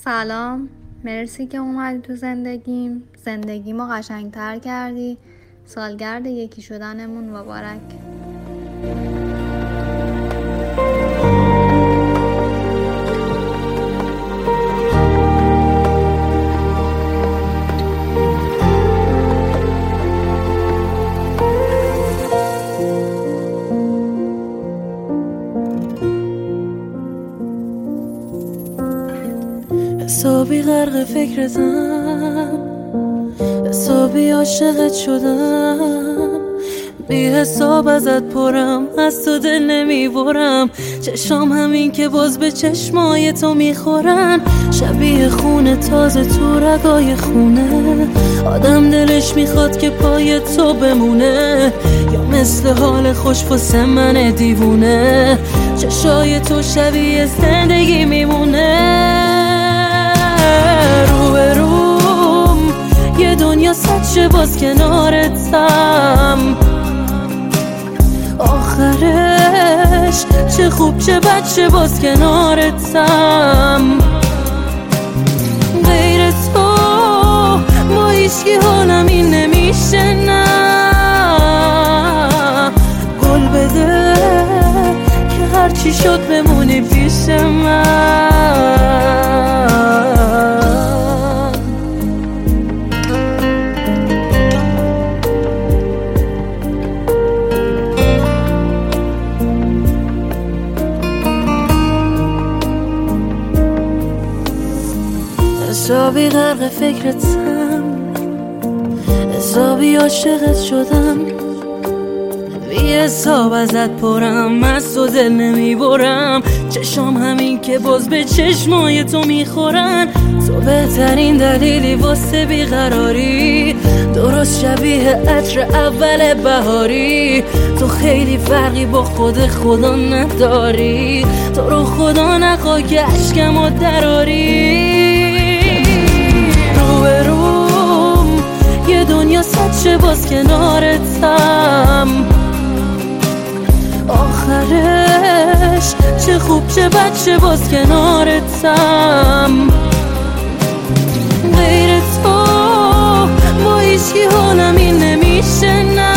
سلام، مرسی که اومدی تو زندگیمو قشنگتر کردی. سالگرد یکی شدنمون مبارک. حسابی غرق فکرتم، حسابی عاشقت شدم، بی حساب ازت پرم، از تو دل نمیبرم. چشام همین که باز به چشمای تو میخورن، شبیه خونه تازه تو رگای خونه. آدم دلش میخواد که پای تو بمونه، یا مثل حال خوش واسه من دیوونه. چشای تو شبیه زندگی میمونه. روبروم یه دنیا سچه باز کنارتم، آخرش چه خوب چه بد چه باز کنارتم. غیر تو با هیچکی حالم این نمیشه، نه گل بده که هرچی شد بمونی پیش من. حسابی غرق فکرتم، حسابی عاشقت شدم، بی حساب ازت پرم، از تو دل نمیبرم. چشام همین که باز به چشمای تو میخورن، تو بهترین دلیلی واسه بیقراری، درست شبیه عطر اول بهاری. تو خیلی فرقی با خدا نداری، تو رو خدا نخوا که اشکمو دراری. روبروم یه دنیا سچه باز کنارتم، آخرش چه خوب چه بد چه باز کنارتم. غیر تو با هیچکی حالم این نمیشه، نه